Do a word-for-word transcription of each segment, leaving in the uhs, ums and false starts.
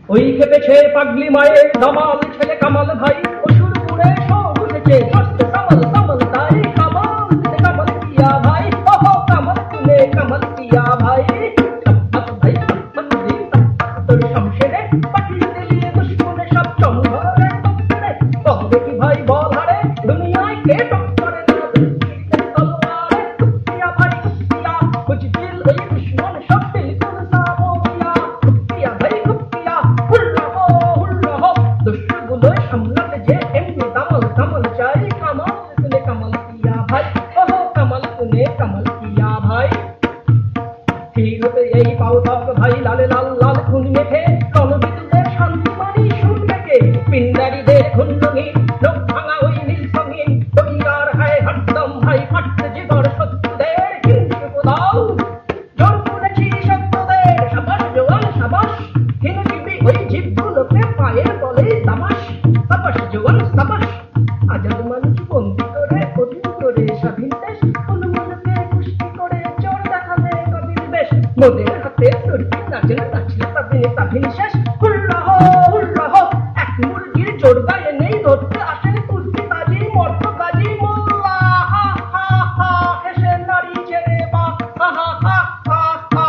ওই খেপেছে পাগলি মায়ের দামাল ছেলে কামাল ভাই, অসুর পুরে সব উঠেছে সস্তে সামাল সামাল তাই। কামাল কামাল কিয়া ভাই, ওহ কামাল তুলে কামাল কিয়া ভাই। ভাই তোর শমশেরে পাঠিয়ে দিলিয়ে দুশ্মনে সব চম্বরে টপরে। কম দেখি ভাই বল হারে দুনিয়ায় কে টপরে না তলোয়ারে। কুপিয়া ভাই কুপিয়া কুছ দিল এই দুশ্মন সব বিলকুল সামোয়া। কুপিয়া ভাই কুপিয়া হুল্লা হো হুল্লা হো, দুশ্মনগুলো সামলাতে যে এমনি কামাল কামাল চাই। কামাল তুলে কামাল কিয়া ভাই, ওহ কামাল তুলে কামাল কিয়া ভাই। ঠিক হতে এই পাও তক ভাই লালে লাল লাল খুন মেখে, রণবিদুদের শান্তি মানি সুর থেকে। পিন্ডারীদের খুন রঙিন লোক ভাঙা ওই নীল সঙ্গীন, তৈয়ার হয় হরদম ভাই ফাটতে জিগর শত্রুদের হিংসে কোদাও। জোর তুলেছি শত্রুদের সাবাস জওয়ান সাবাস, হিন্দুজীবী ওই জীবগুলোকে পায়ের তলে দাবাস। সাবাস জওয়ান সাবাস, আজাদ মানুষ বন্দি করে অধীন করে স্বাধীন দেশ। হনুমানকে কুস্তি করে চোর দেখাবে কবির বেশ। মোদের হাতে তুর্কি নাচে না নাচলে তাবিনে তাবিন শেষ। হুল্লা হো হুল্লা হো, এক মুরগির জোর গায়ে নেই ধরতে আসেন তুর্কি তাজি মর্ত গাজী মোল্লা। হা হা হা হেসে নারী ছেড়ে বা হা হা হা হা হা।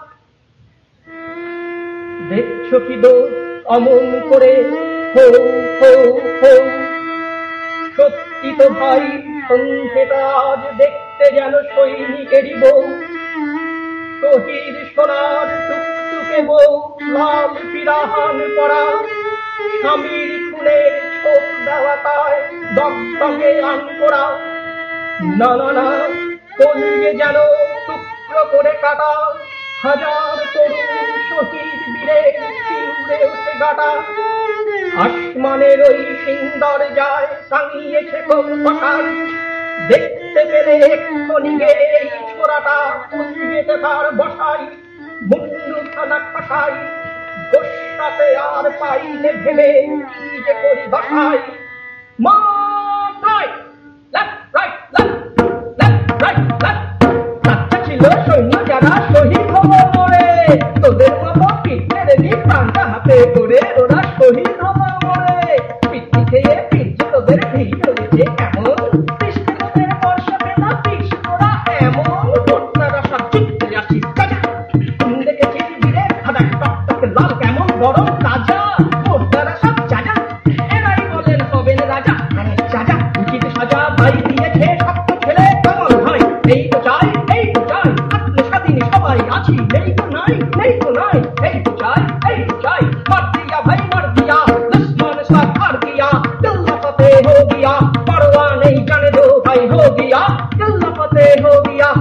দেখছো কি দোষ অমন করে হো হো হো, সত্যি তো ভাই সন্ধ্যেটা আজ দেখতে যেন সৈনিকেরই বউ। শহীদ সোনার টুকটুকে বউ লাল পিরাহান পরা, স্বামীর খুনের ছোপ দেওয়া তায় দগদগে আন করা। না না না কলিয়ে যেন টুকরো করে কাটা, হাজার তরুণ শহীদ বীরের শিউরে উঠে গাটা। আসমানের ওই সিন্দর যায় টাঙিয়েছে কোন পাশার, দেখতে পেলে এক্ষুনি গে এই ছোড়াটা উদ্ভিদে তার বসাই। মুন্ডু খানা খাসাই গোসাতে আর পাইলে ভেবে কি যে করি বাসাই। মাথায় left right left left right left, বাচ্চা ছিল সৈন্য যারা শহীদ হবো মরে। তোদের মতো পিঠে রেডি প্রাণটা হাতে করে ওরা শহীদ হবো মরে। পিঠি খেয়ে পিঠে তোদের ভিড় করেছে এমন, পৃষ্ঠে তোদের বর্ষা পেনা পিস তোরা এমন। তোরা সব চুপতে আসিস কাজা, দেখেছিস বীরে খাদা টকটকে লাল কেমন গরম তাজা। মোটারা সব চাজা, এরাই বলেন হবেন রাজা। সাজা উচিত সাজা ভাই দিয়েছে সত্য ছেলে কামাল ভাই। এই তো চাই এই তো চাই আত্মে স্বাধীন সবাই আছি, নেই তো নাই নেই তো নাই। এই তো চাই এই তো চাই, মার দিয়া ভাই মার দিয়া দুশ্মন সব হার দিয়া। दिल्ला फतेह हो गया परवाह नहीं जाने दो भाई हो गया, दिल्ला फतेह हो गया।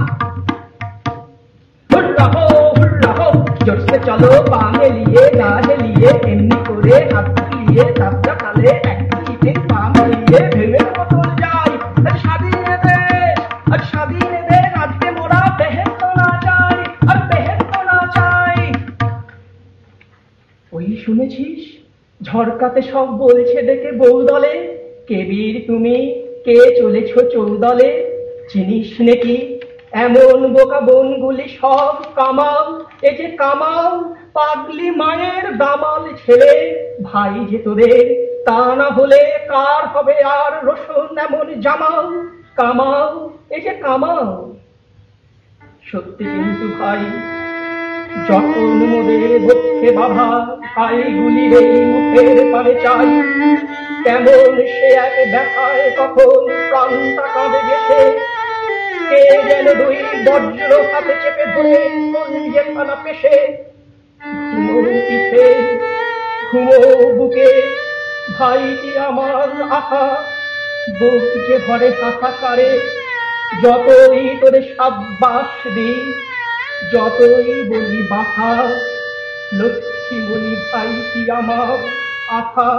हुर्रा हो हुर्रा हो, जोर से चलो पाने लिए गाने लिए एमनी करे हाथ लिए सबका काले एक्टिविटी पाम लिए भेवे बदल जाए। आज शादी दे आज शादी दे आज के मोरा बहन तो ना जाए और बहन तो ना जाए। ওই শুনেছিস ঝড়কাতে সব বলছে ডেকে বউ দলে, কে বীর তুমি কে চলেছ চৌদলে। চিনিস নাকি এমন বোকা বনগুলি সব কামাল, এ যে কামাল পাগলি মায়ের দামাল ছেলে। ভাই যে তোদের তা না হলে কার হবে আর রোশন এমন জামাল। কামাল এ যে কামাল। সত্যি কিন্তু ভাই যখন মোদের বক্ষে বাধা, আইগুলির এই মুখের পানে চাই। কেমন সে এক দেখায় তখন প্রাণটা কাঁদে গেছে। কে যেন দুই বজ্র হাতে চেপে ধরে কলিজে খানা পেশে। ঘুমো পিঠে ঘুমো বুকে ভাইটি আমার আহা, বুক যে ভরে হাহাকারে। যতই তোরে সাব্বাস দিই যতই বলি বাহা, লক্ষ্মীমণি ভাইটি আমার আহা।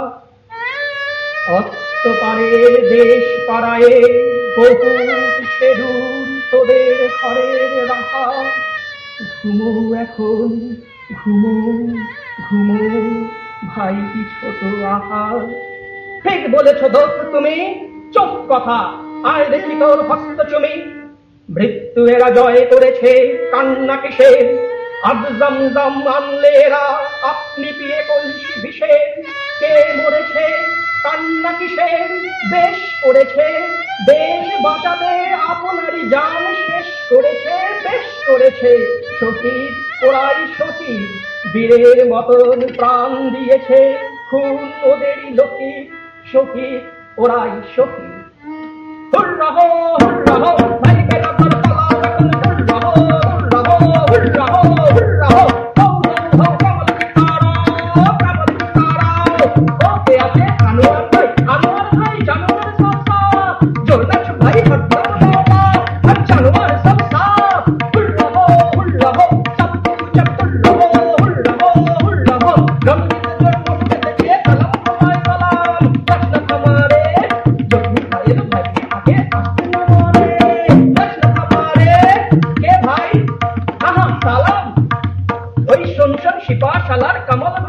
অস্ত পারে দেশ পাড়ায় বহু সেদূর তোদের ঘরের রাহা। ঘুমো এখন ঘুমো ঘুমো ভাইটি ছোট আহা। ঠিক বলেছ দোস্ত তুমি, চোখ কথা আয় দেখি তোর হস্ত চুমি। মৃত্যু এরা জয় করেছে কান্না কিসের, আজ জমজম আনলে এরা আপনি পিয়ে কলসি বিষের, কে মরেছে কান্না কিসের, বেশ করেছে দেশ বাঁচাতে আপনারই জান শেষ করেছে, বেশ করেছে শহীদ ওরাই শহীদ, বীরের মতন প্রাণ দিয়েছে, খুন ওদেরই লোহিত, শহীদ ওরাই শহীদ। হুররা হো হুররা হো ভাইকে আমার পালা এখন, হুররা হো হুররা হো হুররা হো হুররা হো, হো হো কামাল তারা কামাল তারা। ওকে আছে আনোয়ার ভাই, আনোয়ার ভাই জানোয়ার সব সাপ, জোরদার ভাই হরদম বাবা আর জানোয়ার সব সাপ। হুররা হো হুররা হো সব জব হুররা হো হুররা হো হুররা হো, রঙ্গিত জন্ম থেকে সালাম তোমায় সালাম, প্রশ্ন তোমারে জন্মি ভাইয়ের ভাই আগে আসতে না বলে, প্রশ্ন তোমারে কে ভাই, আহা সালাম। ওই শোন শোন সিপা শালার কামাল